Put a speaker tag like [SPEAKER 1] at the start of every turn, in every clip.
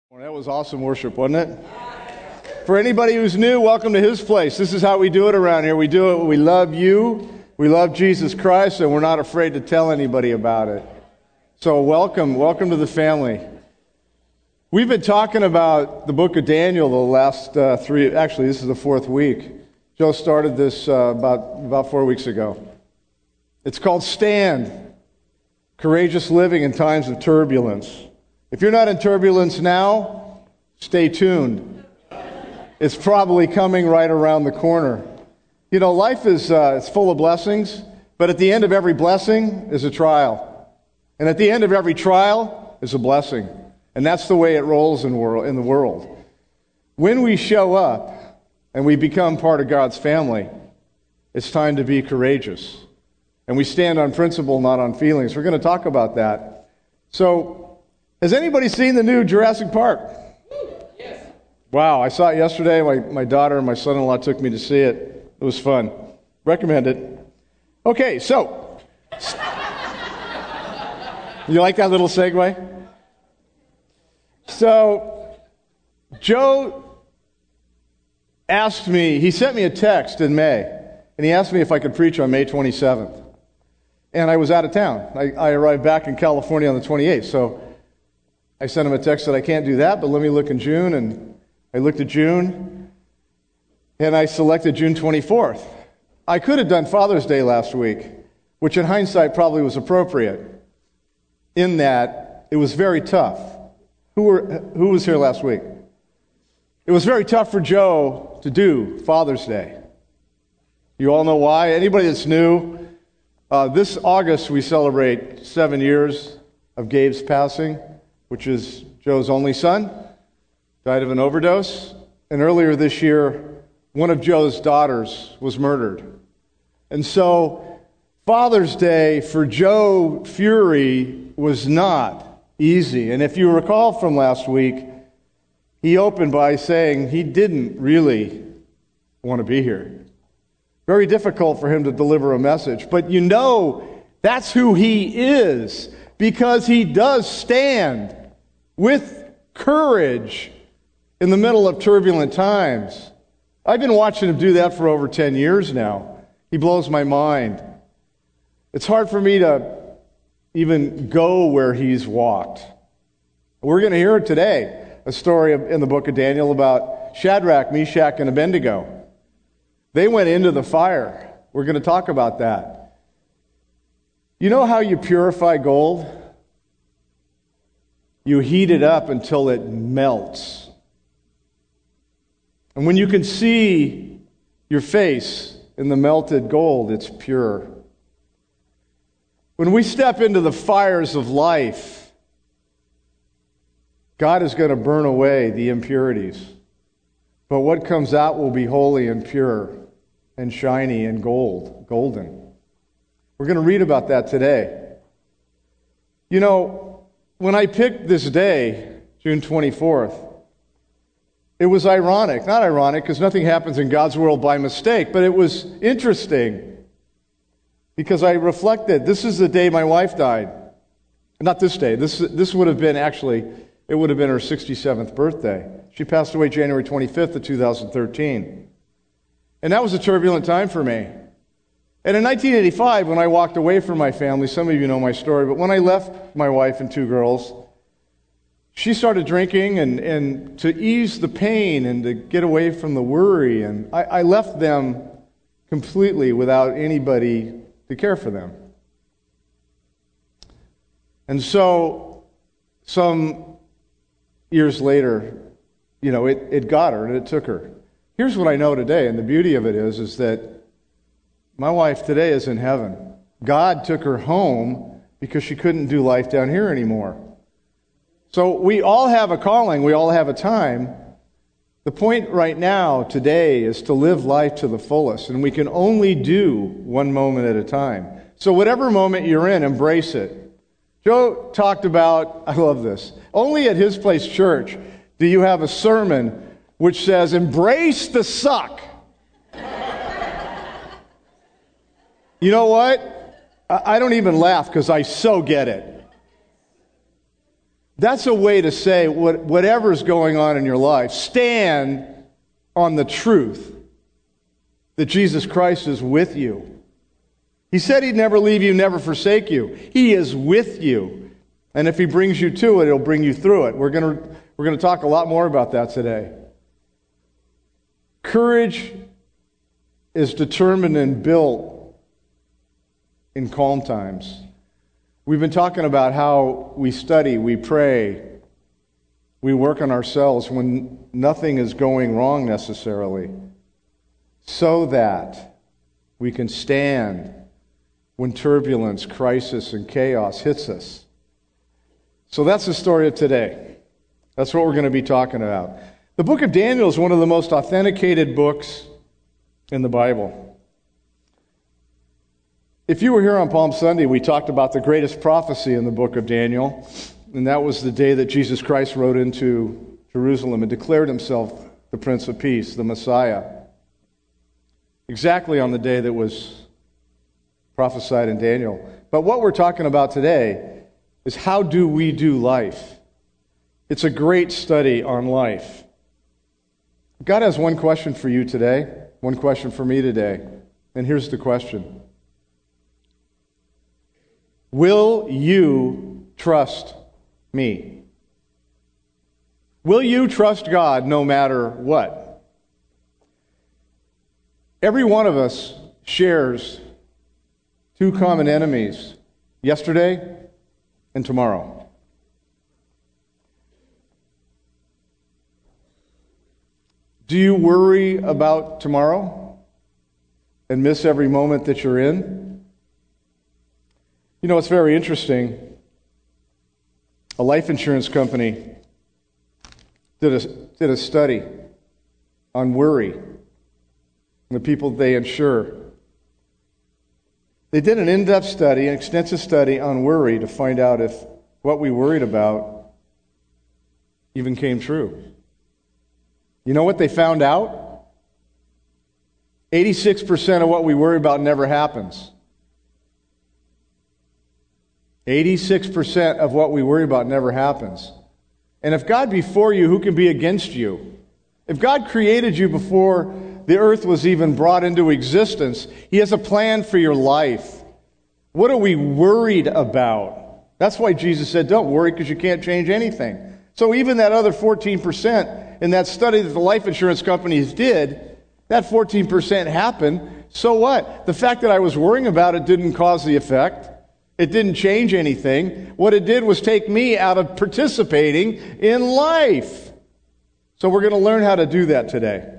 [SPEAKER 1] Well, that was awesome worship, wasn't it? For anybody who's new, welcome to His place. This is how we do it around here. We do it. We love you. We love Jesus Christ, and we're not afraid to tell anybody about it. So welcome to the family. We've been talking about the book of Daniel the last three. Actually, this is the fourth week. Joe started this about 4 weeks ago. It's called Stand: Courageous Living in Times of Turbulence. If you're not in turbulence now, stay tuned. It's probably coming right around the corner. You know, life is it's full of blessings, but at the end of every blessing is a trial. And at the end of every trial is a blessing. And that's the way it rolls in the world. When we show up and we become part of God's family, it's time to be courageous. And we stand on principle, not on feelings. We're going to talk about that. So, has anybody seen the new Jurassic Park? Yes. Wow, I saw it yesterday. My daughter and my son-in-law took me to see it. It was fun. Recommend it. Okay, so. You like that little segue? So, Joe asked me, he sent me a text in May, and he asked me if I could preach on May 27th. And I was out of town. I arrived back in California on the 28th, so I sent him a text that I can't do that, but let me look in June, and I looked at June, and I selected June 24th. I could have done Father's Day last week, which in hindsight probably was appropriate, in that it was very tough. Who was here last week? It was very tough for Joe to do Father's Day. You all know why? Anybody that's new, this August we celebrate 7 years of Gabe's passing, which is Joe's only son, died of an overdose. And earlier this year, one of Joe's daughters was murdered. And so Father's Day for Joe Fury was not easy. And if you recall from last week, he opened by saying he didn't really want to be here. Very difficult for him to deliver a message. But you know that's who he is, because he does stand with courage in the middle of turbulent times. I've been watching him do that for over 10 years now. He blows my mind. It's hard for me to even go where he's walked. We're going to hear today a story in the book of Daniel about Shadrach, Meshach, and Abednego. They went into the fire. We're going to talk about that. You know how you purify gold? You heat it up until it melts. And when you can see your face in the melted gold, it's pure. When we step into the fires of life, God is going to burn away the impurities. But what comes out will be holy and pure and shiny and golden. We're going to read about that today. You know, when I picked this day, June 24th, it was ironic. Not ironic, because nothing happens in God's world by mistake, but it was interesting because I reflected, this is the day my wife died. Not this day. This would have been it would have been her 67th birthday. She passed away January 25th of 2013. And that was a turbulent time for me. And in 1985, when I walked away from my family, some of you know my story, but when I left my wife and two girls, she started drinking, and to ease the pain and to get away from the worry, and I left them completely without anybody to care for them. And so, some years later, you know, it got her and it took her. Here's what I know today, and the beauty of it is that my wife today is in heaven. God took her home because she couldn't do life down here anymore. So we all have a calling. We all have a time. The point right now, today, is to live life to the fullest. And we can only do one moment at a time. So whatever moment you're in, embrace it. Joe talked about, I love this, only at His Place Church do you have a sermon which says, embrace the suck. You know what? I don't even laugh because I so get it. That's a way to say whatever's going on in your life, stand on the truth that Jesus Christ is with you. He said he'd never leave you, never forsake you. He is with you. And if he brings you to it, he'll bring you through it. We're going to talk a lot more about that today. Courage is determined and built in calm times. We've been talking about how we study, we pray, we work on ourselves when nothing is going wrong necessarily, so that we can stand when turbulence, crisis, and chaos hits us. So that's the story of today. That's what we're going to be talking about. The book of Daniel is one of the most authenticated books in the Bible. If you were here on Palm Sunday, we talked about the greatest prophecy in the book of Daniel, and that was the day that Jesus Christ rode into Jerusalem and declared himself the Prince of Peace, the Messiah. Exactly on the day that was prophesied in Daniel. But what we're talking about today is how do we do life? It's a great study on life. God has one question for you today, one question for me today, and here's the question. Will you trust me? Will you trust God no matter what? Every one of us shares two common enemies, yesterday and tomorrow. Do you worry about tomorrow and miss every moment that you're in? You know, it's very interesting. A life insurance company did a study on worry and the people they insure. They did an in-depth study, an extensive study on worry to find out if what we worried about even came true. You know what they found out? 86% of what we worry about never happens. 86% of what we worry about never happens. And if God be for you, who can be against you? If God created you before the earth was even brought into existence, He has a plan for your life. What are we worried about? That's why Jesus said, don't worry, because you can't change anything. So even that other 14% in that study that the life insurance companies did, that 14% happened. So what? The fact that I was worrying about it didn't cause the effect. It didn't change anything. What it did was take me out of participating in life. So we're going to learn how to do that today.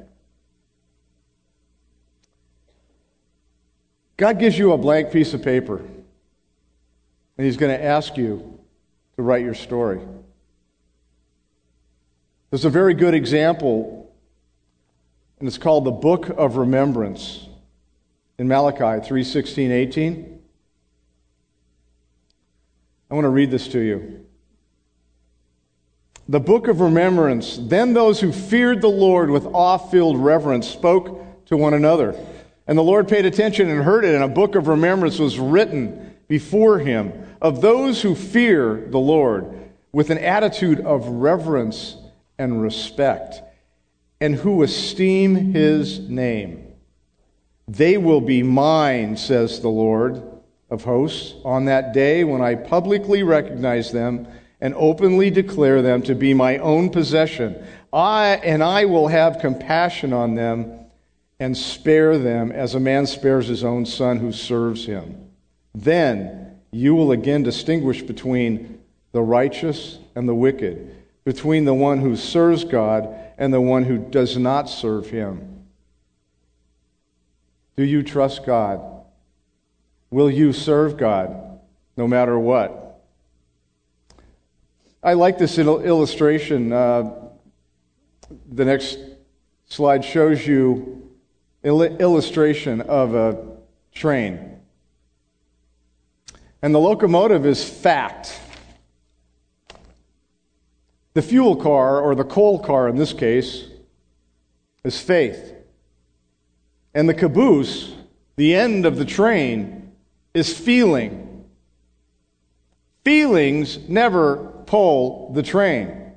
[SPEAKER 1] God gives you a blank piece of paper, and He's going to ask you to write your story. There's a very good example, and it's called the Book of Remembrance in Malachi 3:16, 18. I want to read this to you. The Book of Remembrance. Then those who feared the Lord with awe-filled reverence spoke to one another. And the Lord paid attention and heard it, and a book of remembrance was written before Him of those who fear the Lord with an attitude of reverence and respect, and who esteem His name. They will be mine, says the Lord of hosts, on that day when I publicly recognize them and openly declare them to be my own possession. I will have compassion on them and spare them as a man spares his own son who serves him. Then you will again distinguish between the righteous and the wicked, between the one who serves God and the one who does not serve Him. Do you trust God? Will you serve God no matter what? I like this illustration. The next slide shows you an illustration of a train. And the locomotive is fact. The fuel car, or the coal car in this case, is faith. And the caboose, the end of the train, is feeling. Feelings never pull the train.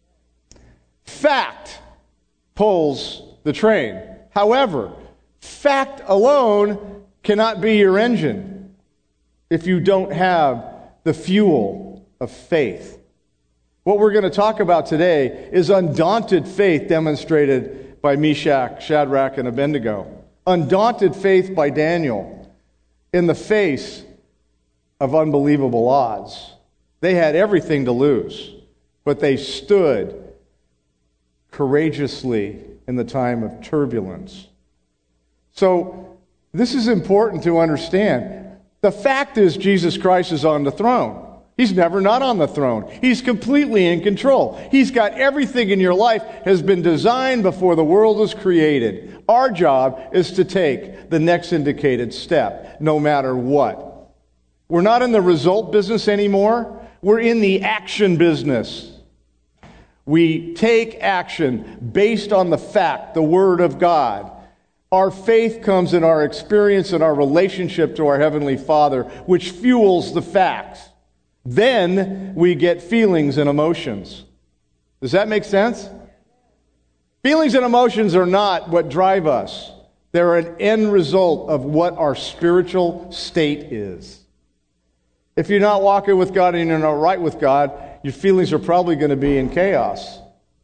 [SPEAKER 1] Fact pulls the train. However, fact alone cannot be your engine if you don't have the fuel of faith. What we're going to talk about today is undaunted faith demonstrated by Meshach, Shadrach, and Abednego. Undaunted faith by Daniel in the face of unbelievable odds. They had everything to lose, but they stood courageously in the time of turbulence. So, this is important to understand. The fact is Jesus Christ is on the throne. He's never not on the throne. He's completely in control. He's got everything in your life has been designed before the world was created. Our job is to take the next indicated step, no matter what. We're not in the result business anymore. We're in the action business. We take action based on the fact, the Word of God. Our faith comes in our experience and our relationship to our Heavenly Father, which fuels the facts. Then we get feelings and emotions. Does that make sense? Feelings and emotions are not what drive us. They're an end result of what our spiritual state is. If you're not walking with God and you're not right with God, your feelings are probably going to be in chaos.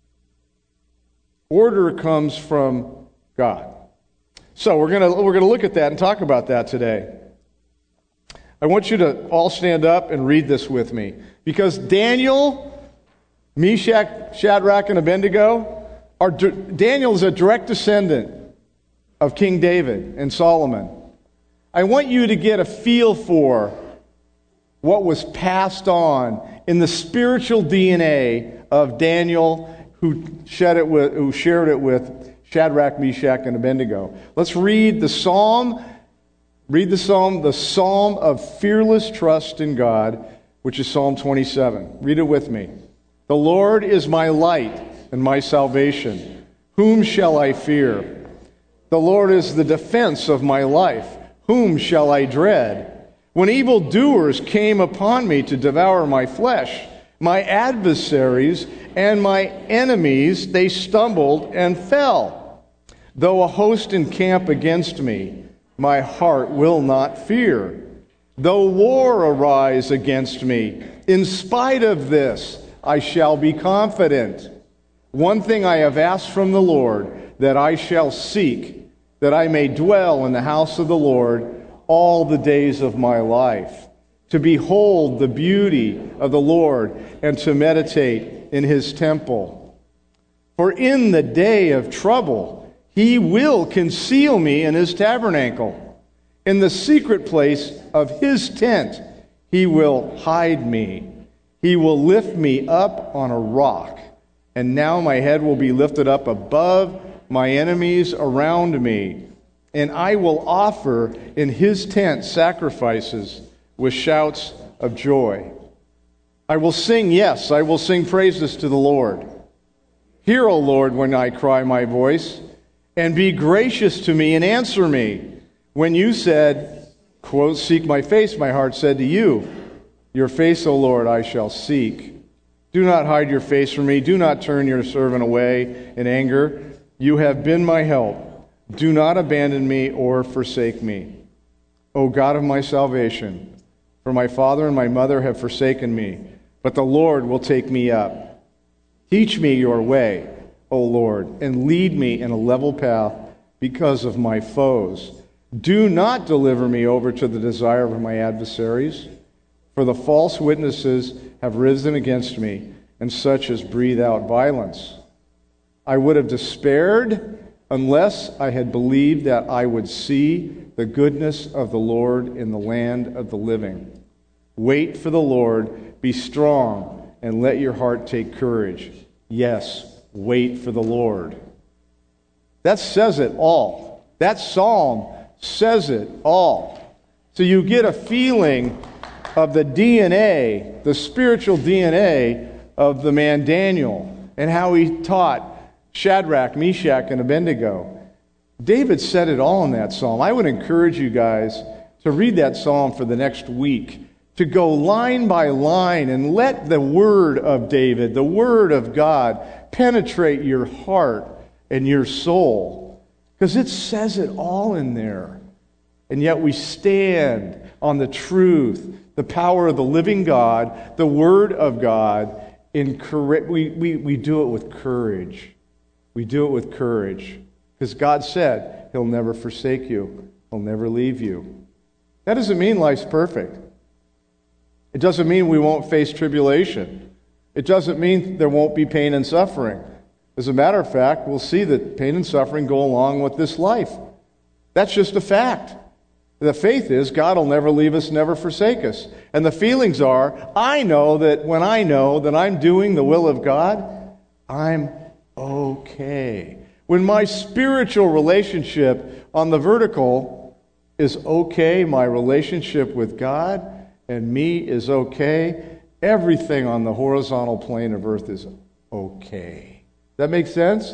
[SPEAKER 1] Order comes from God. So we're going to look at that and talk about that today. I want you to all stand up and read this with me. Because Daniel, Meshach, Shadrach, and Abednego, Daniel is a direct descendant of King David and Solomon. I want you to get a feel for what was passed on in the spiritual DNA of Daniel, who shared it with Shadrach, Meshach, and Abednego. Let's read the psalm. Read the psalm of fearless trust in God, which is Psalm 27. Read it with me. The Lord is my light and my salvation. Whom shall I fear? The Lord is the defense of my life. Whom shall I dread? When evildoers came upon me to devour my flesh, my adversaries and my enemies, they stumbled and fell. Though a host encamp against me, my heart will not fear. Though war arise against me, in spite of this, I shall be confident. One thing I have asked from the Lord, that I shall seek, that I may dwell in the house of the Lord all the days of my life, to behold the beauty of the Lord and to meditate in his temple. For in the day of trouble, he will conceal me in his tabernacle. In the secret place of his tent, he will hide me. He will lift me up on a rock. And now my head will be lifted up above my enemies around me. And I will offer in his tent sacrifices with shouts of joy. I will sing, yes, I will sing praises to the Lord. Hear, O Lord, when I cry my voice, and be gracious to me and answer me. When you said, quote, seek my face, my heart said to you, your face, O Lord, I shall seek. Do not hide your face from me. Do not turn your servant away in anger. You have been my help. Do not abandon me or forsake me. O God of my salvation, for my father and my mother have forsaken me, but the Lord will take me up. Teach me your way, O Lord, and lead me in a level path because of my foes. Do not deliver me over to the desire of my adversaries, for the false witnesses have risen against me, and such as breathe out violence. I would have despaired unless I had believed that I would see the goodness of the Lord in the land of the living. Wait for the Lord, be strong, and let your heart take courage. Yes, wait for the Lord. That says it all. That psalm says it all. So you get a feeling of the DNA, the spiritual DNA of the man Daniel, and how he taught Shadrach, Meshach, and Abednego. David said it all in that psalm. I would encourage you guys to read that psalm for the next week. to go line by line and let the word of David, the word of God, penetrate your heart and your soul. Because it says it all in there. And yet we stand on the truth, the power of the living God, the word of God. We do it with courage. We do it with courage. Because God said He'll never forsake you. He'll never leave you. That doesn't mean life's perfect. It doesn't mean we won't face tribulation. It doesn't mean there won't be pain and suffering. As a matter of fact, we'll see that pain and suffering go along with this life. That's just a fact. The faith is God will never leave us, never forsake us. And the feelings are, I know that when I know that I'm doing the will of God, I'm okay. When my spiritual relationship on the vertical is okay, my relationship with God and me is okay, everything on the horizontal plane of earth is okay. That make sense?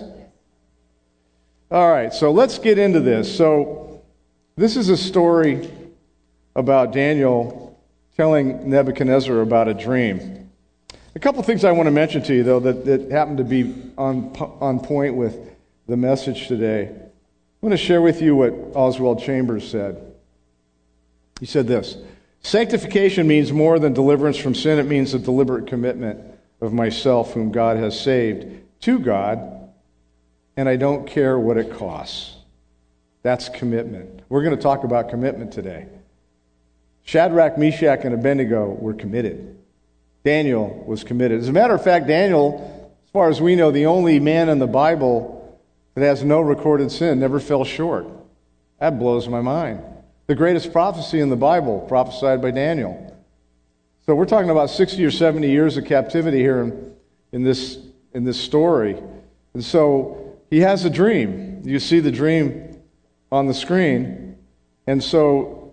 [SPEAKER 1] All right, so let's get into this. So this is a story about Daniel telling Nebuchadnezzar about a dream. A couple things I want to mention to you, though, that happen to be on point with the message today. I want to share with you what Oswald Chambers said. He said this: sanctification means more than deliverance from sin. It means a deliberate commitment of myself, whom God has saved, to God, and I don't care what it costs. That's commitment. We're going to talk about commitment today. Shadrach, Meshach, and Abednego were committed. Daniel was committed. As a matter of fact, Daniel, as far as we know, the only man in the Bible that has no recorded sin, never fell short. That blows my mind. The greatest prophecy in the Bible, prophesied by Daniel. So we're talking about 60 or 70 years of captivity here in this story. And so he has a dream. You see the dream on the screen. And so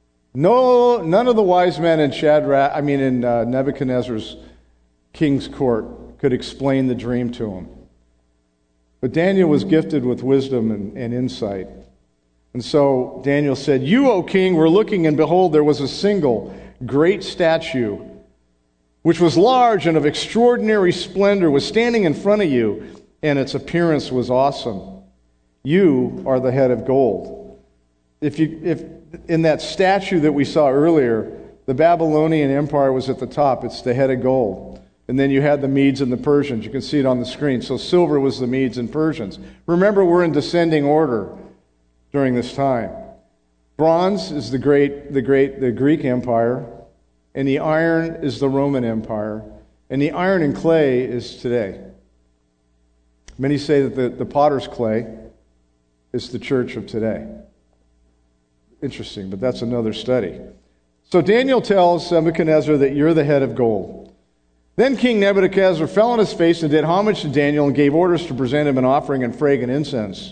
[SPEAKER 1] none of the wise men in Nebuchadnezzar's king's court could explain the dream to him. But Daniel was gifted with wisdom and insight. And so Daniel said, "You, O king, were looking, and behold, there was a single great statue, which was large and of extraordinary splendor, was standing in front of you, and its appearance was awesome. You are the head of gold." If in that statue that we saw earlier, the Babylonian Empire was at the top. It's the head of gold. And then you had the Medes and the Persians. You can see it on the screen. So silver was the Medes and Persians. Remember, we're in descending order during this time. Bronze is the Greek Empire, and the iron is the Roman Empire, and the iron and clay is today. Many say that the potter's clay is the church of today. Interesting, but that's another study. So Daniel tells Nebuchadnezzar that you're the head of gold. Then King Nebuchadnezzar fell on his face and did homage to Daniel and gave orders to present him an offering and fragrant incense.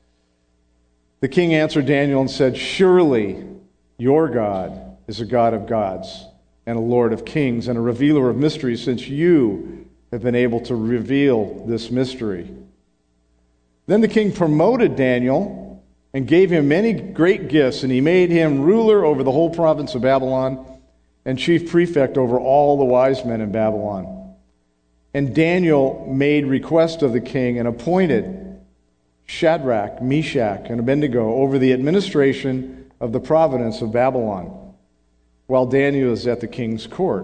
[SPEAKER 1] The king answered Daniel and said, "Surely your God is a God of gods and a Lord of kings and a revealer of mysteries, since you have been able to reveal this mystery." Then the king promoted Daniel and gave him many great gifts, and he made him ruler over the whole province of Babylon and chief prefect over all the wise men in Babylon. And Daniel made request of the king and appointed Shadrach, Meshach, and Abednego over the administration of the province of Babylon, while Daniel is at the king's court.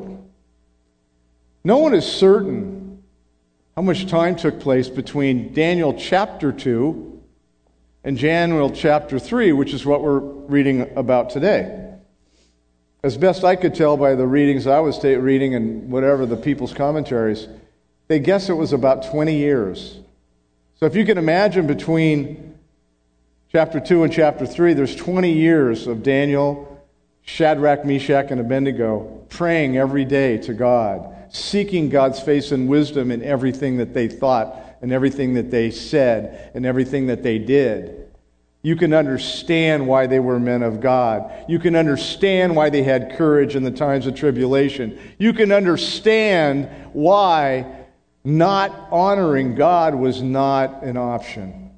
[SPEAKER 1] No one is certain how much time took place between Daniel chapter 2 and Daniel chapter 3, which is what we're reading about today. As best I could tell by the readings I was reading and whatever the people's commentaries, they guess it was about 20 years. So if you can imagine between chapter 2 and chapter 3, there's 20 years of Daniel, Shadrach, Meshach, and Abednego praying every day to God, seeking God's face and wisdom in everything that they thought and everything that they said and everything that they did. You can understand why they were men of God. You can understand why they had courage in the times of tribulation. You can understand why not honoring God was not an option.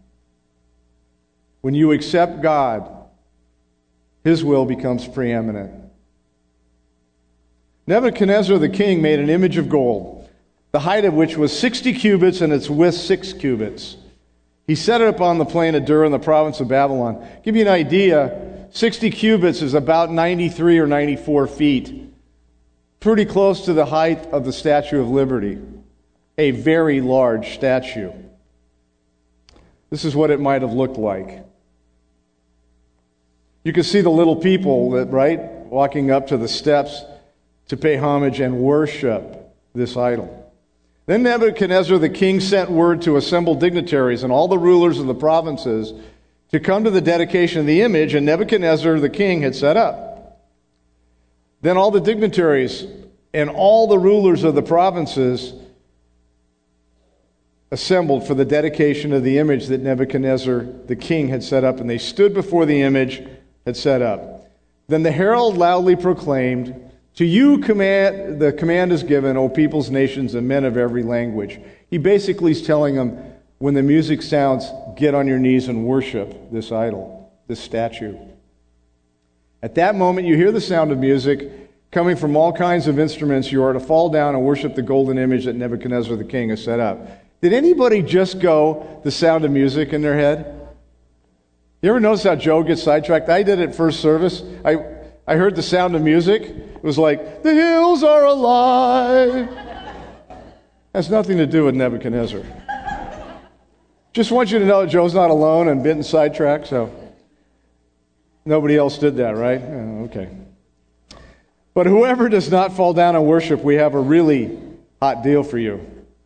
[SPEAKER 1] When you accept God, His will becomes preeminent. Nebuchadnezzar the king made an image of gold, the height of which was 60 cubits and its width 6 cubits. He set it up on the plain of Dura in the province of Babylon. Give you an idea, 60 cubits is about 93 or 94 feet. Pretty close to the height of the Statue of Liberty. A very large statue. This is what it might have looked like. You can see the little people, right, walking up to the steps to pay homage and worship this idol. Then Nebuchadnezzar the king sent word to assemble dignitaries and all the rulers of the provinces to come to the dedication of the image, and Nebuchadnezzar the king had set up. Then all the dignitaries and all the rulers of the provinces assembled for the dedication of the image that Nebuchadnezzar the king had set up, and they stood before the image had set up. Then the herald loudly proclaimed, "To you the command is given, O peoples, nations, and men of every language." He basically is telling them, when the music sounds, get on your knees and worship this idol, this statue. At that moment, you hear the sound of music coming from all kinds of instruments. You are to fall down and worship the golden image that Nebuchadnezzar the king has set up. Did anybody just go the sound of music in their head? You ever notice how Joe gets sidetracked? I did it first service. I heard the sound of music. It was like, the hills are alive. Has nothing to do with Nebuchadnezzar. Just want you to know Joe's not alone and getting sidetracked, so nobody else did that, right? Oh, okay. But whoever does not fall down and worship, we have a really hot deal for you.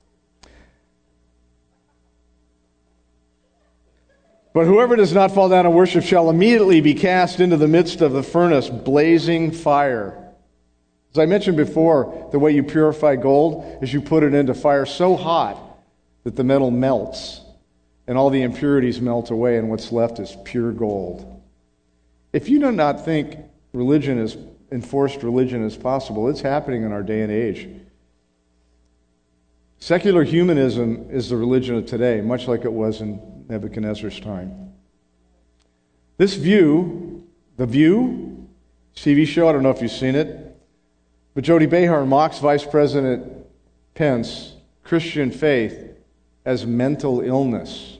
[SPEAKER 1] But whoever does not fall down and worship shall immediately be cast into the midst of the furnace, blazing fire. As I mentioned before, the way you purify gold is you put it into fire so hot that the metal melts and all the impurities melt away, and what's left is pure gold. If you do not think enforced religion is possible, it's happening in our day and age. Secular humanism is the religion of today, much like it was in Nebuchadnezzar's time. This View, The View, TV show, I don't know if you've seen it, but Jody Behar mocks Vice President Pence Christian faith as mental illness.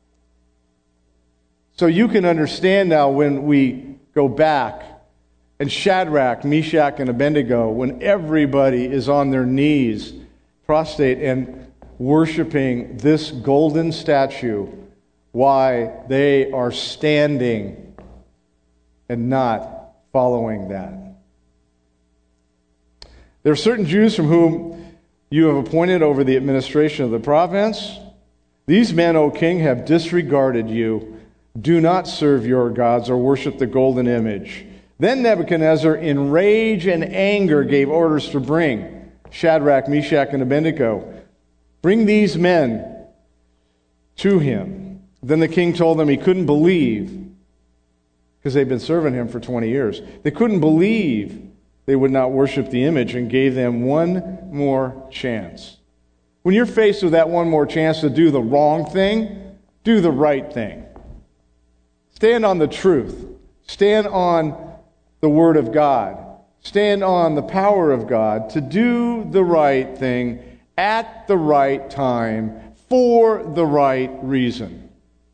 [SPEAKER 1] So you can understand now when we go back and Shadrach, Meshach, and Abednego, when everybody is on their knees, prostrate and worshiping this golden statue, why they are standing and not following that. There are certain Jews from whom you have appointed over the administration of the province. These men, O king, have disregarded you. Do not serve your gods or worship the golden image. Then Nebuchadnezzar, in rage and anger, gave orders to bring Shadrach, Meshach, and Abednego. Bring these men to him. Then the king told them he couldn't believe, because they'd been serving him for 20 years. They couldn't believe they would not worship the image, and gave them one more chance. When you're faced with that one more chance to do the wrong thing, do the right thing. Stand on the truth. Stand on the Word of God. Stand on the power of God to do the right thing at the right time for the right reason.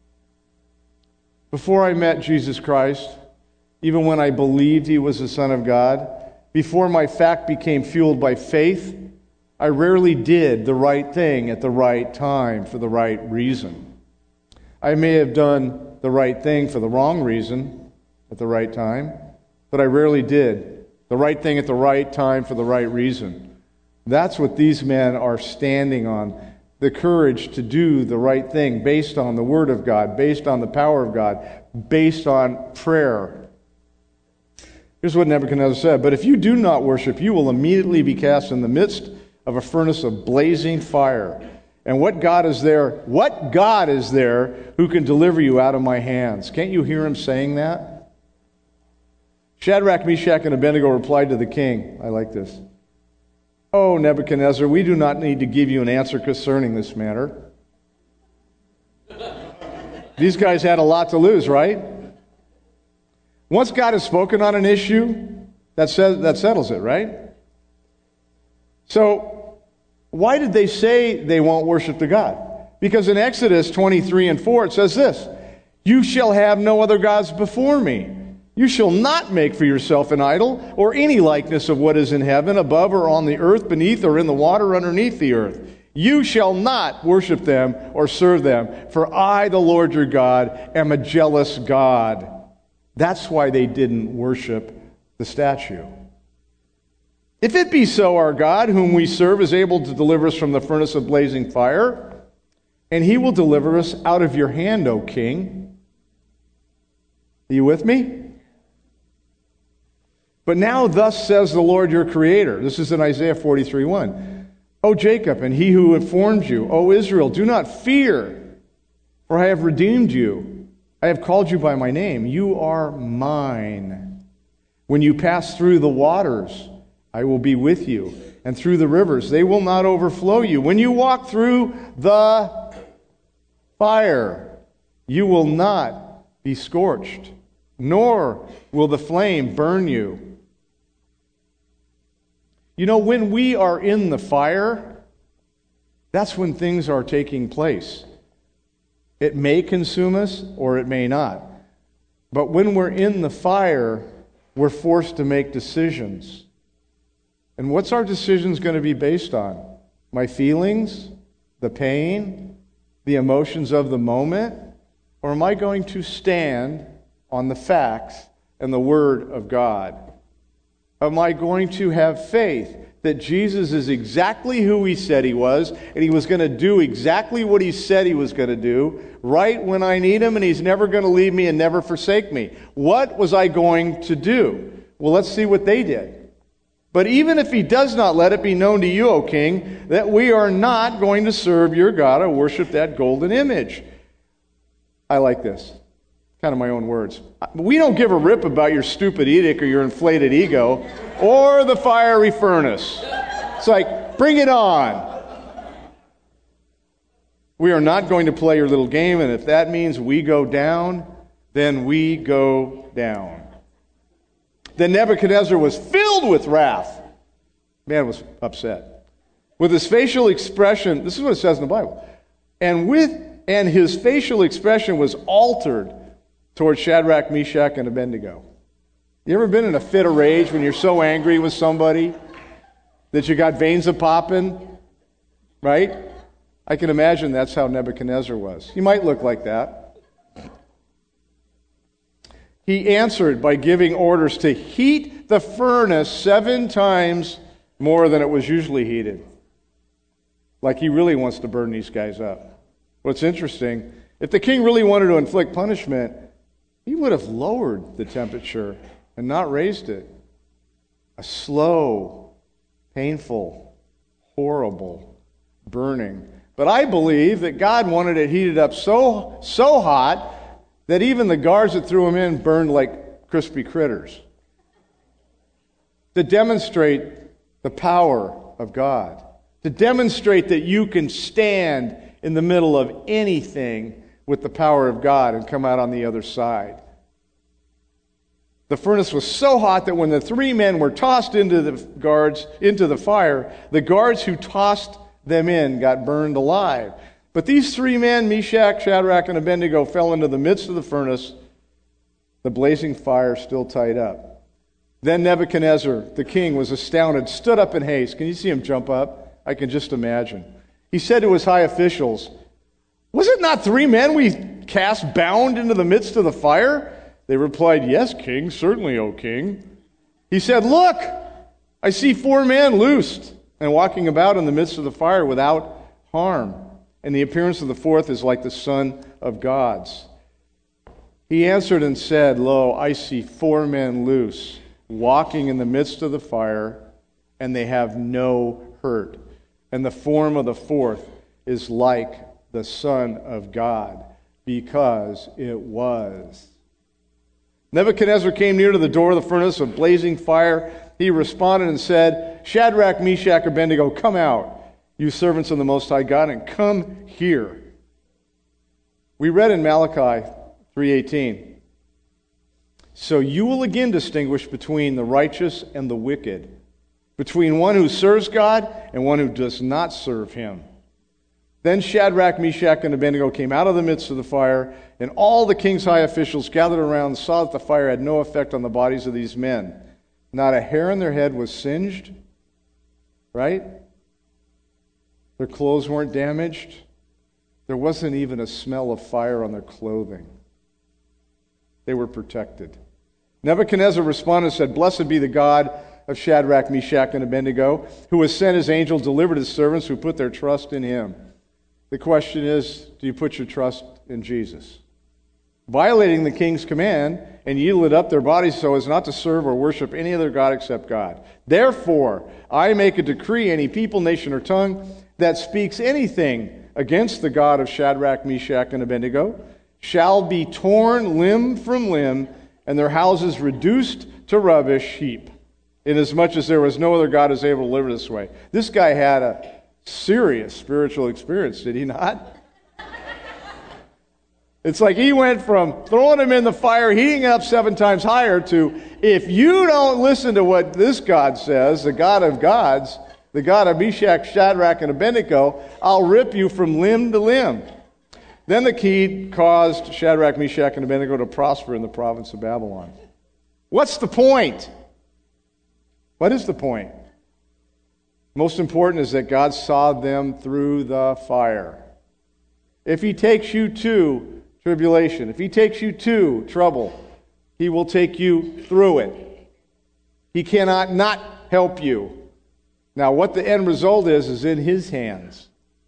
[SPEAKER 1] Before I met Jesus Christ, even when I believed He was the Son of God, before my fact became fueled by faith, I rarely did the right thing at the right time for the right reason. I may have done the right thing for the wrong reason at the right time, but I rarely did the right thing at the right time for the right reason. That's what these men are standing on, the courage to do the right thing based on the Word of God, based on the power of God, based on prayer. Here's what Nebuchadnezzar said, "But if you do not worship, you will immediately be cast in the midst of a furnace of blazing fire. And what God is there who can deliver you out of my hands?" Can't you hear him saying that? Shadrach, Meshach, and Abednego replied to the king. I like this. "Oh, Nebuchadnezzar, we do not need to give you an answer concerning this matter." These guys had a lot to lose, right? Once God has spoken on an issue, that settles it, right? So, why did they say they won't worship the God? Because in Exodus 23 and 4 it says this, "You shall have no other gods before me. You shall not make for yourself an idol or any likeness of what is in heaven, above or on the earth, beneath or in the water underneath the earth. You shall not worship them or serve them, for I, the Lord your God, am a jealous God." That's why they didn't worship the statue. "If it be so, our God, whom we serve, is able to deliver us from the furnace of blazing fire, and he will deliver us out of your hand, O king." Are you with me? "But now thus says the Lord your Creator." This is in Isaiah 43:1. "O Jacob, and he who informed you, O Israel, do not fear, for I have redeemed you. I have called you by my name. You are mine. When you pass through the waters, I will be with you, and through the rivers, they will not overflow you. When you walk through the fire, you will not be scorched, nor will the flame burn you." You know, when we are in the fire, that's when things are taking place. It may consume us or it may not. But when we're in the fire, we're forced to make decisions. And what's our decisions going to be based on? My feelings? The pain? The emotions of the moment? Or am I going to stand on the facts and the Word of God? Am I going to have faith that Jesus is exactly who he said he was, and he was going to do exactly what he said he was going to do, right when I need him, and he's never going to leave me and never forsake me? What was I going to do? Well, let's see what they did. "But even if he does not, let it be known to you, O king, that we are not going to serve your God or worship that golden image." I like this. Kind of my own words. "We don't give a rip about your stupid edict or your inflated ego or the fiery furnace." It's like, bring it on. "We are not going to play your little game, and if that means we go down, then we go down." Then Nebuchadnezzar was filled with wrath. Man was upset. With his facial expression, this is what it says in the Bible, and his facial expression was altered towards Shadrach, Meshach, and Abednego. You ever been in a fit of rage when you're so angry with somebody that you got veins a popping? Right? I can imagine that's how Nebuchadnezzar was. He might look like that. He answered by giving orders to heat the furnace 7 times more than it was usually heated. Like he really wants to burn these guys up. What's interesting, if the king really wanted to inflict punishment, he would have lowered the temperature and not raised it. A slow, painful, horrible burning. But I believe that God wanted it heated up so hot that even the guards that threw him in burned like crispy critters. To demonstrate the power of God. To demonstrate that you can stand in the middle of anything with the power of God and come out on the other side. The furnace was so hot that when the 3 men were tossed into the fire, the guards who tossed them in got burned alive. But these 3 men, Meshach, Shadrach, and Abednego, fell into the midst of the furnace, the blazing fire still tied up. Then Nebuchadnezzar, the king, was astounded, stood up in haste. Can you see him jump up? I can just imagine. He said to his high officials, "Was it not 3 men we cast bound into the midst of the fire?" They replied, "Yes, king, certainly, O king." He said, "Look, I see 4 men loosed and walking about in the midst of the fire without harm. And the appearance of the 4th is like the Son of God's." He answered and said, "Lo, I see 4 men loose, walking in the midst of the fire, and they have no hurt. And the form of the 4th is like the Son of God, because it was." Nebuchadnezzar came near to the door of the furnace of blazing fire. He responded and said, "Shadrach, Meshach, Abednego, come out, you servants of the Most High God, and come here." We read in Malachi 3:18, "So you will again distinguish between the righteous and the wicked, between one who serves God and one who does not serve him. Then Shadrach, Meshach, and Abednego came out of the midst of the fire, and all the king's high officials gathered around and saw that the fire had no effect on the bodies of these men. Not a hair on their head was singed, right? Their clothes weren't damaged. There wasn't even a smell of fire on their clothing. They were protected. Nebuchadnezzar responded and said, "Blessed be the God of Shadrach, Meshach, and Abednego, who has sent his angel, delivered his servants who put their trust in him." The question is, do you put your trust in Jesus? Violating the king's command and yielded up their bodies so as not to serve or worship any other god except God. Therefore, I make a decree, any people, nation, or tongue that speaks anything against the God of Shadrach, Meshach, and Abednego shall be torn limb from limb, and their houses reduced to rubbish heap, inasmuch as there was no other God who was able to deliver this way. This guy had a serious spiritual experience, did he not? It's like he went from throwing him in the fire, heating up 7 times higher, to, if you don't listen to what this God says, the God of gods, the God of Meshach, Shadrach, and Abednego, I'll rip you from limb to limb. Then the king caused Shadrach, Meshach, and Abednego to prosper in the province of Babylon. What's the point? What is the point? Most important is that God saw them through the fire. If he takes you to tribulation, if he takes you to trouble, he will take you through it. He cannot not help you. Now, what the end result is in his hands.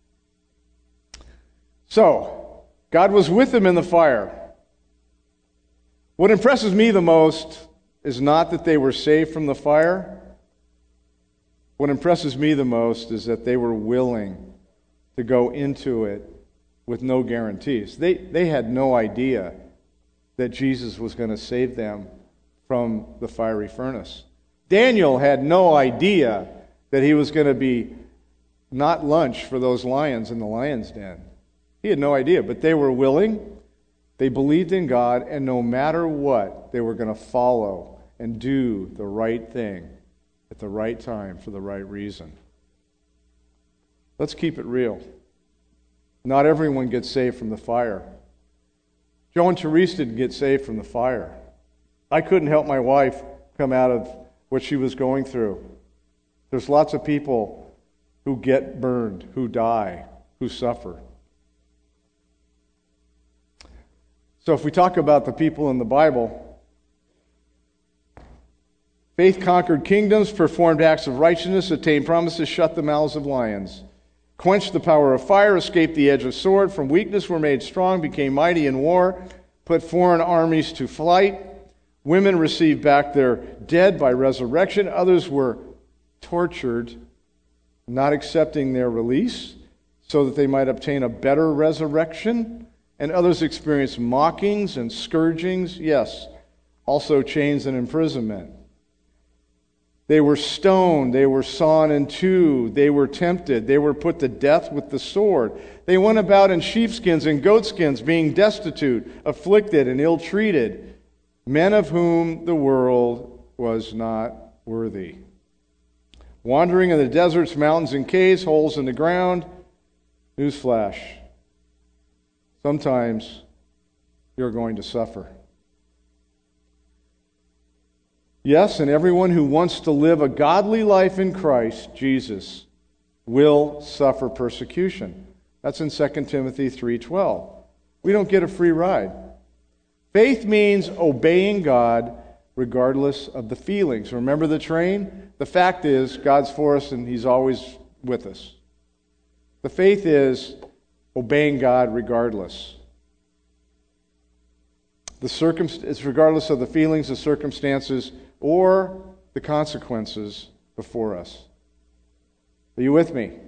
[SPEAKER 1] So, God was with them in the fire. What impresses me the most is not that they were saved from the fire. What impresses me the most is that they were willing to go into it with no guarantees. They had no idea that Jesus was going to save them from the fiery furnace. Daniel had no idea that he was going to be not lunch for those lions in the lion's den. He had no idea, but they were willing, they believed in God, and no matter what, they were going to follow and do the right thing at the right time for the right reason. Let's keep it real. Not everyone gets saved from the fire. Joe and Therese didn't get saved from the fire. I couldn't help my wife come out of what she was going through. There's lots of people who get burned, who die, who suffer. So if we talk about the people in the Bible, faith conquered kingdoms, performed acts of righteousness, attained promises, shut the mouths of lions, quenched the power of fire, escaped the edge of sword, from weakness were made strong, became mighty in war, put foreign armies to flight. Women received back their dead by resurrection. Others were tortured, not accepting their release, so that they might obtain a better resurrection. And others experienced mockings and scourgings, yes, also chains and imprisonment. They were stoned, they were sawn in two, they were tempted, they were put to death with the sword. They went about in sheepskins and goatskins, being destitute, afflicted, and ill-treated, men of whom the world was not worthy. Wandering in the deserts, mountains, and caves, holes in the ground. Newsflash. Sometimes you're going to suffer. Yes, and everyone who wants to live a godly life in Christ Jesus will suffer persecution. That's in 2 Timothy 3:12. We don't get a free ride. Faith means obeying God regardless of the feelings. Remember the train? The fact is, God's for us and He's always with us. The faith is obeying God regardless. It's regardless of the feelings, the circumstances, or the consequences before us. Are you with me?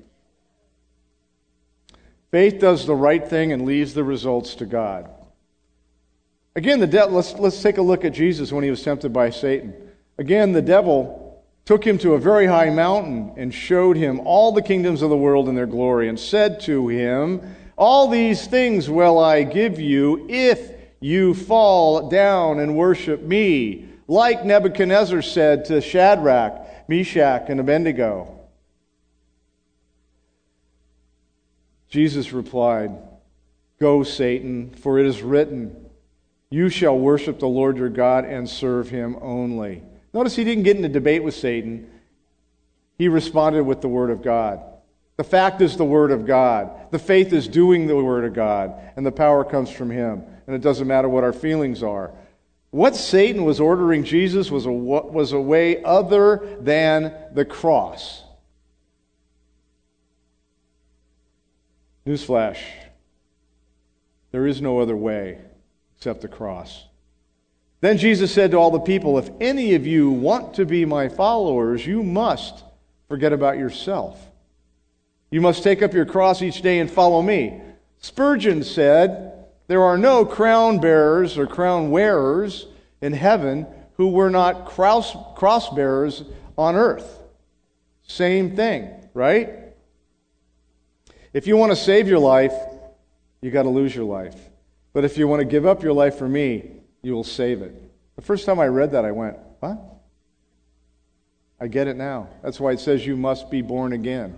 [SPEAKER 1] Faith does the right thing and leaves the results to God. Again, let's take a look at Jesus when he was tempted by Satan. Again, the devil took him to a very high mountain and showed him all the kingdoms of the world and their glory, and said to him, "All these things will I give you if you fall down and worship me." Like Nebuchadnezzar said to Shadrach, Meshach, and Abednego. Jesus replied, "Go, Satan, for it is written, 'You shall worship the Lord your God and serve him only.'" Notice he didn't get in a debate with Satan. He responded with the Word of God. The fact is the Word of God. The faith is doing the Word of God, and the power comes from him. And it doesn't matter what our feelings are. What Satan was ordering Jesus was a way other than the cross. Newsflash. There is no other way except the cross. Then Jesus said to all the people, "If any of you want to be my followers, you must forget about yourself. You must take up your cross each day and follow me." Spurgeon said, "There are no crown bearers or crown wearers in heaven who were not cross bearers on earth." Same thing, right? If you want to save your life, you got to lose your life. But if you want to give up your life for me, you will save it. The first time I read that, I went, what? I get it now. That's why it says you must be born again.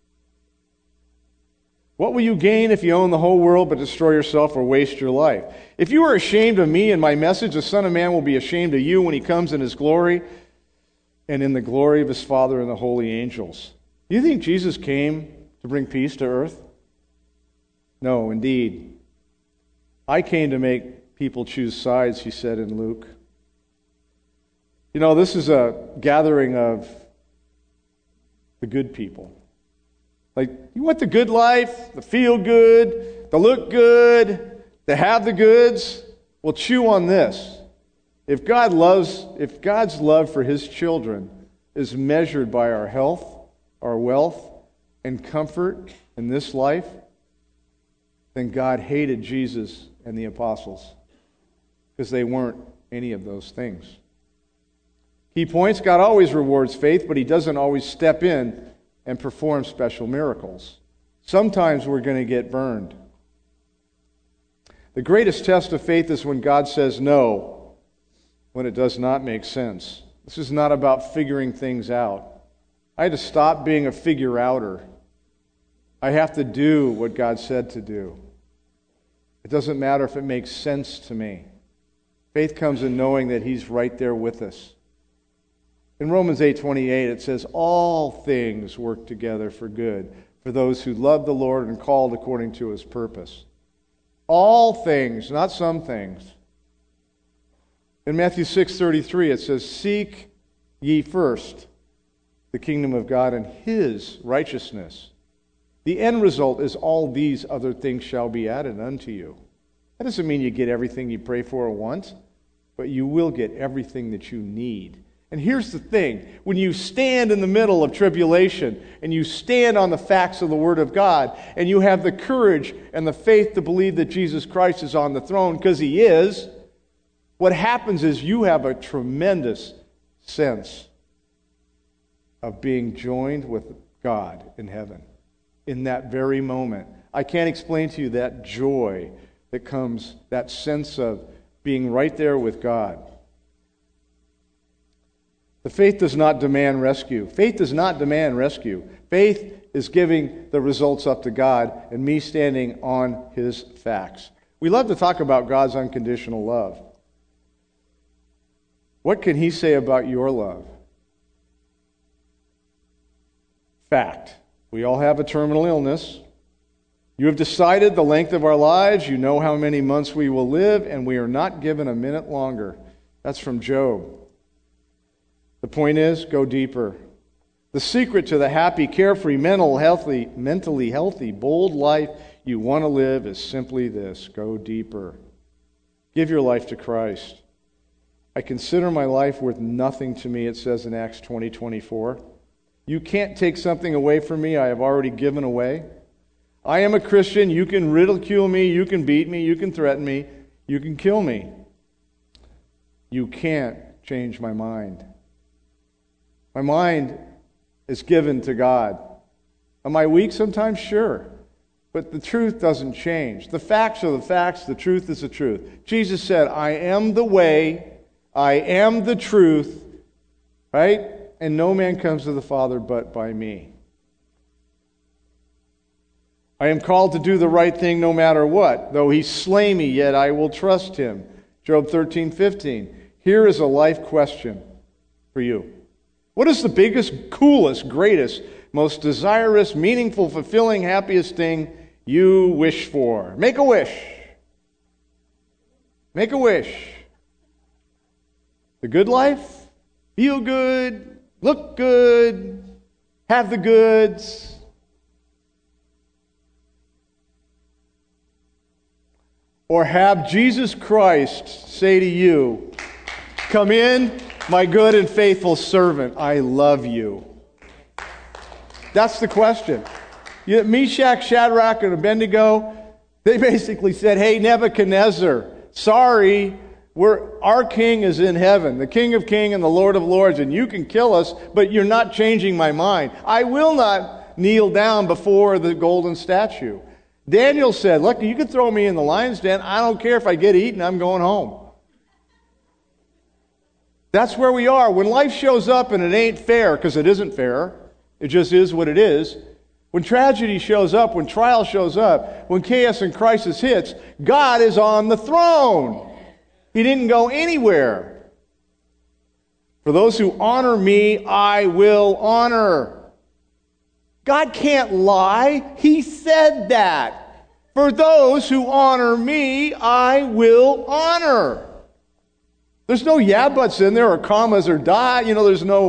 [SPEAKER 1] What will you gain if you own the whole world but destroy yourself or waste your life? If you are ashamed of me and my message, the Son of Man will be ashamed of you when he comes in his glory and in the glory of his Father and the holy angels. Do you think Jesus came to bring peace to earth? No, indeed. I came to make people choose sides, he said in Luke. You know, this is a gathering of the good people. Like, you want the good life, the feel good, the look good, the have the goods? Well, chew on this. If God's love for his children is measured by our health, our wealth, and comfort in this life, then God hated Jesus and the apostles because they weren't any of those things. Key points: God always rewards faith, but he doesn't always step in and perform special miracles. Sometimes we're going to get burned. The greatest test of faith is when God says no, when it does not make sense. This is not about figuring things out. I had to stop being a figure-outer. I have to do what God said to do. It doesn't matter if it makes sense to me. Faith comes in knowing that he's right there with us. In Romans 8:28, it says, "All things work together for good for those who love the Lord and called according to his purpose." All things, not some things. In Matthew 6:33, it says, "Seek ye first the kingdom of God and his righteousness. The end result is all these other things shall be added unto you." That doesn't mean you get everything you pray for or want, but you will get everything that you need. And here's the thing. When you stand in the middle of tribulation and you stand on the facts of the Word of God and you have the courage and the faith to believe that Jesus Christ is on the throne, because he is, what happens is you have a tremendous sense of being joined with God in heaven in that very moment. I can't explain to you that joy that comes, that sense of being right there with God. The faith does not demand rescue. Faith does not demand rescue. Faith is giving the results up to God and me standing on his facts. We love to talk about God's unconditional love. What can he say about your love? Fact. We all have a terminal illness. You have decided the length of our lives. You know how many months we will live, and we are not given a minute longer. That's from Job. The point is, go deeper. The secret to the happy, carefree, mentally healthy, bold life you want to live is simply this: go deeper. Give your life to Christ. I consider my life worth nothing to me, it says in Acts 20:24. You can't take something away from me I have already given away. I am a Christian. You can ridicule me, you can beat me, you can threaten me, you can kill me. You can't change my mind. My mind is given to God. Am I weak sometimes? Sure. But the truth doesn't change. The facts are the facts. The truth is the truth. Jesus said, I am the way. I am the truth. Right? and no man comes to the Father but by me. I am called to do the right thing no matter what. Though he slay me, yet I will trust him. Job 13:15. Here is a life question for you. What is the biggest, coolest, greatest, most desirous, meaningful, fulfilling, happiest thing you wish for? Make a wish. Make a wish. The good life? Feel good? Look good? Have the goods? Or have Jesus Christ say to you, "Come in, my good and faithful servant, I love you." That's the question. Meshach, Shadrach, and Abednego, they basically said, "Hey, Nebuchadnezzar, sorry, our king is in heaven, the King of Kings and the Lord of Lords, and you can kill us, but you're not changing my mind. I will not kneel down before the golden statue." Daniel said, "Look, you can throw me in the lion's den. I don't care if I get eaten. I'm going home." That's where we are. When life shows up and it ain't fair, because it isn't fair, it just is what it is. When tragedy shows up, when trial shows up, when chaos and crisis hits, God is on the throne. He didn't go anywhere. For those who honor me, I will honor. God can't lie. He said that. For those who honor me, I will honor. There's no yeah buts in there or commas or dot. There's no ...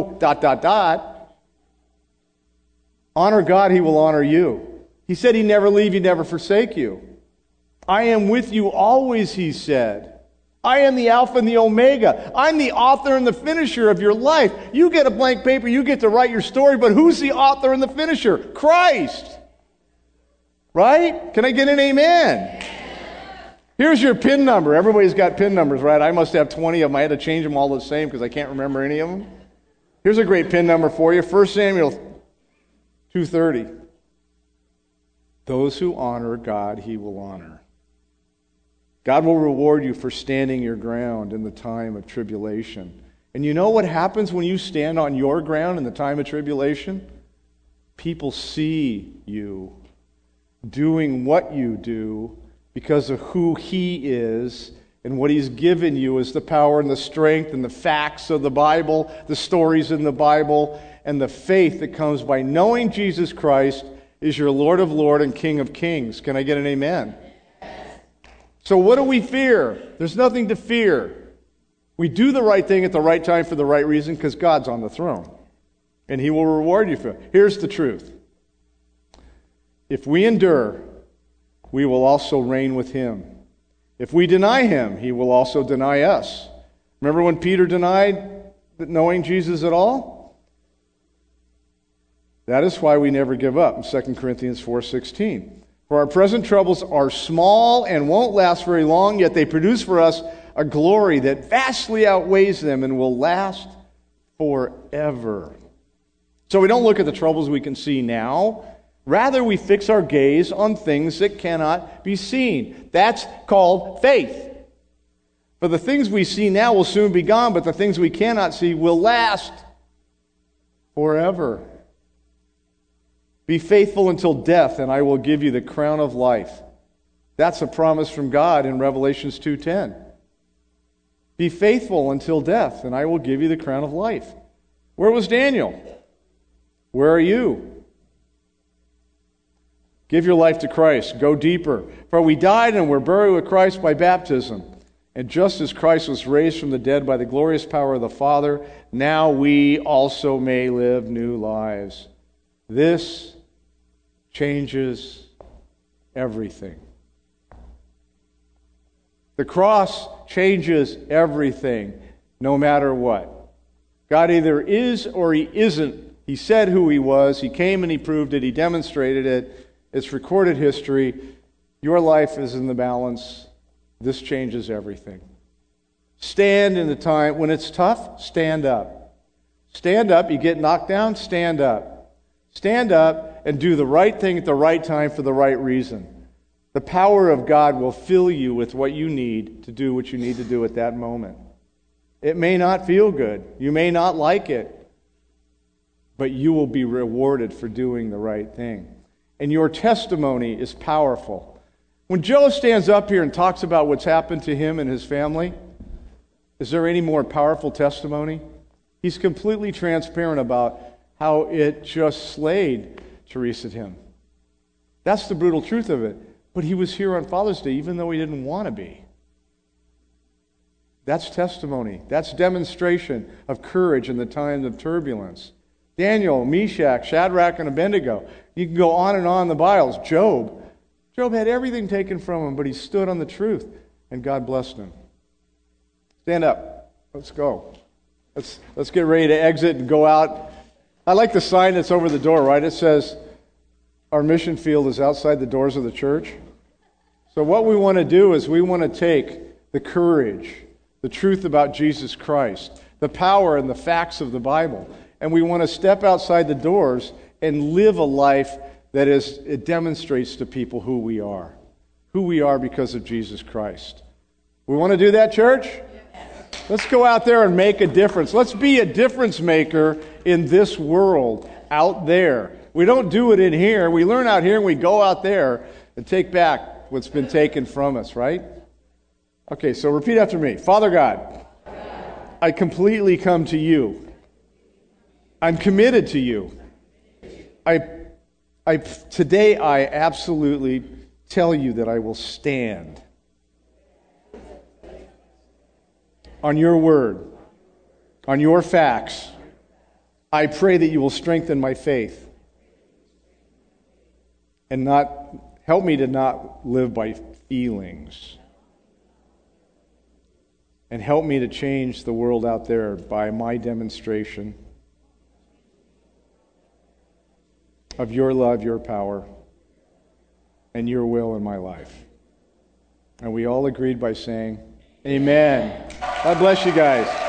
[SPEAKER 1] Honor God, he will honor you. He said he'd never leave you, never forsake you. I am with you always, he said. I am the Alpha and the Omega. I'm the author and the finisher of your life. You get a blank paper, you get to write your story, but who's the author and the finisher? Christ. Right? Can I get an amen? Here's your PIN number. Everybody's got PIN numbers, right? I must have 20 of them. I had to change them all the same because I can't remember any of them. Here's a great PIN number for you. 1 Samuel 2:30. Those who honor God, he will honor. God will reward you for standing your ground in the time of tribulation. And you know what happens when you stand on your ground in the time of tribulation? People see you doing what you do because of who he is and what he's given you as the power and the strength and the facts of the Bible, the stories in the Bible, and the faith that comes by knowing Jesus Christ is your Lord of Lords and King of Kings. Can I get an amen? So what do we fear? There's nothing to fear. We do the right thing at the right time for the right reason because God's on the throne. And he will reward you for it. Here's the truth. If we endure, we will also reign with him. If we deny him, he will also deny us. Remember when Peter denied knowing Jesus at all? That is why we never give up in 2 Corinthians 4:16. For our present troubles are small and won't last very long, yet they produce for us a glory that vastly outweighs them and will last forever. So we don't look at the troubles we can see now. Rather, we fix our gaze on things that cannot be seen. That's called faith. For the things we see now will soon be gone, but the things we cannot see will last forever. Be faithful until death, and I will give you the crown of life. That's a promise from God in Revelations 2:10. Be faithful until death, and I will give you the crown of life. Where was Daniel? Where are you? Give your life to Christ. Go deeper. For we died and were buried with Christ by baptism. And just as Christ was raised from the dead by the glorious power of the Father, now we also may live new lives. This changes everything. The cross changes everything, no matter what. God either is or he isn't. He said who he was. He came and he proved it. He demonstrated it. It's recorded history. Your life is in the balance. This changes everything. Stand in the time. When it's tough, stand up. Stand up. You get knocked down, stand up. Stand up and do the right thing at the right time for the right reason. The power of God will fill you with what you need to do what you need to do at that moment. It may not feel good. You may not like it. but you will be rewarded for doing the right thing. And your testimony is powerful. When Joe stands up here and talks about what's happened to him and his family, is there any more powerful testimony? He's completely transparent about how it just slayed Teresa and him. That's the brutal truth of it. But he was here on Father's Day even though he didn't want to be. That's testimony. That's demonstration of courage in the times of turbulence. Daniel, Meshach, Shadrach, and Abednego. You can go on and on in the Bibles. Job had everything taken from him, but he stood on the truth, and God blessed him. Stand up. Let's go. Let's get ready to exit and go out. I like the sign that's over the door, right? It says, our mission field is outside the doors of the church. So what we want to do is we want to take the courage, the truth about Jesus Christ, the power and the facts of the Bible, and we want to step outside the doors and live a life that it demonstrates to people who we are because of Jesus Christ. We want to do that, church? Let's go out there and make a difference. Let's be a difference maker in this world out there. We don't do it in here. We learn out here and we go out there and take back what's been taken from us, right? Okay, so repeat after me. Father God, I completely come to you. I'm committed to you. Today I absolutely tell you that I will stand on your word, on your facts. I pray that you will strengthen my faith and not help me to not live by feelings, and help me to change the world out there by my demonstration of your love, your power, and your will in my life. And we all agreed by saying, Amen. God bless you guys.